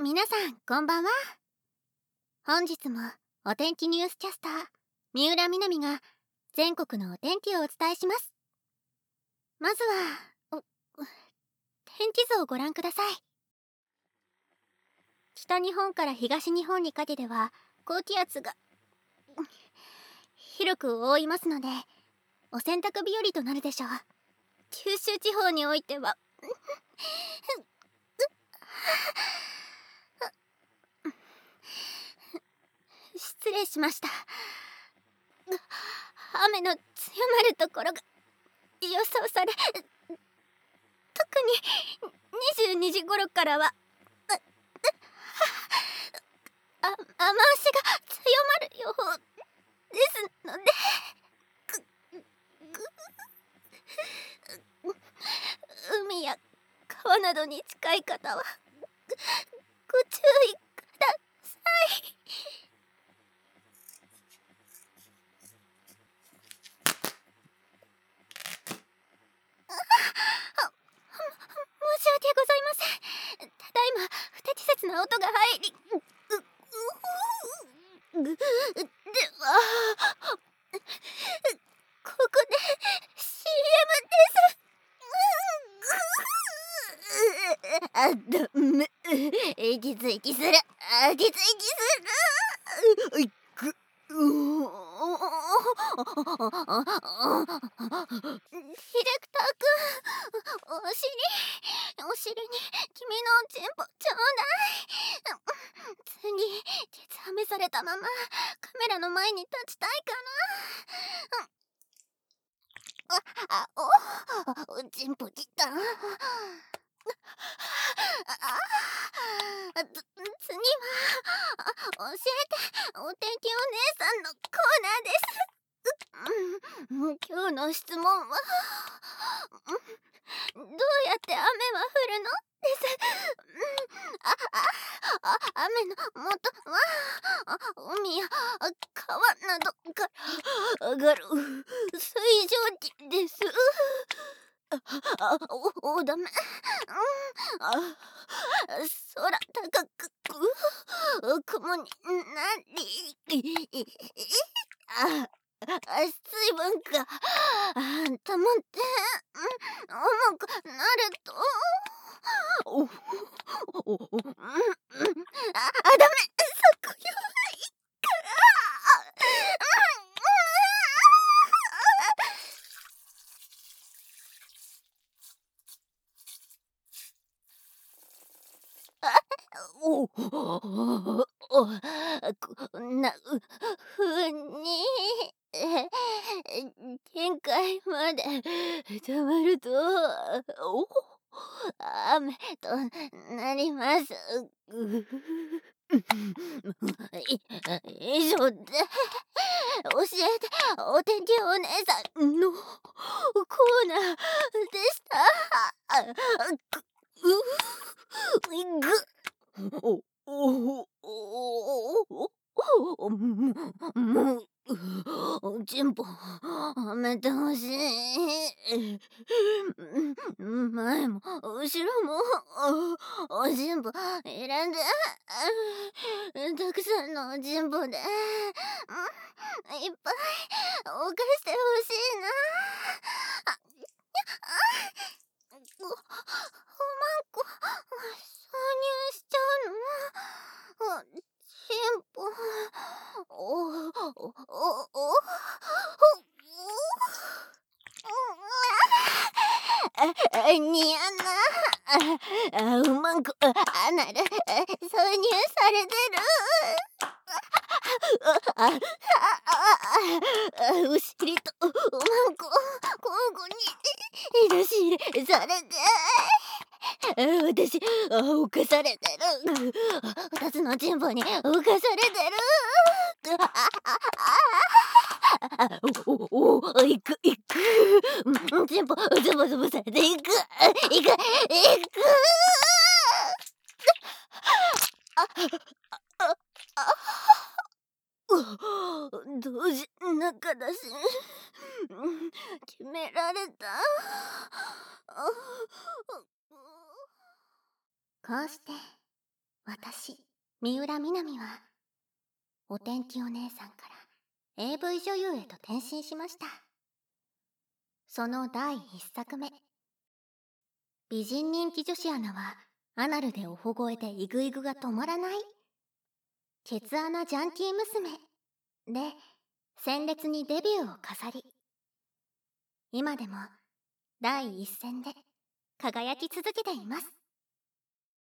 皆さんこんばんは。本日もお天気ニュースキャスター三浦みなみが全国のお天気をお伝えします。まずは天気図をご覧ください。北日本から東日本にかけては高気圧が広く覆いますので、お洗濯日和となるでしょう。九州地方においては失礼しました。雨の強まるところが予想され、特に22時頃からは雨足が強まる予報ですので、海や川などに近い方はご注意ください。申し訳ございません。ただいま不適切な音が入り、ではここで CM です。あ、ダメ。息する。息する。ディレクターくん、お尻に君のチンポちょうだい。次、ケツはめされたままカメラの前に立ちたいかな。チンポきた。次は教えてお天気お姉さんのコーナーです。今日の質問はどうやって雨は降るのです。雨の元は海や川などから上がる水蒸気です。ダメ。空高く雲になり、水分が溜まって重くなると、ダメ。そこ弱いから。こんな風に限界まで溜まると雨となります。以上で教えてお天気お姉さんのコーナーでした。チンポはめてほしい。前も後ろもおちんぽ入れて、たくさんのおちんぽでいっぱい犯してほしいな。おまんこ挿入しちゃうの？チンポにゃな。うまんこアナル挿入されてる。お尻とうまんこ交互に出し入れされて、私犯されてる。二つのチンポに犯されてる。いくチンポズボズボされていく。同時中だし決められた。こうして私、三浦みなみは、お天気お姉さんから AV 女優へと転身しました。その第一作目。美人人気女子アナは、アナルでおほ声でイグイグが止まらない。ケツ穴ジャンキー娘で、鮮烈にデビューを飾り、今でも第一線で輝き続けています。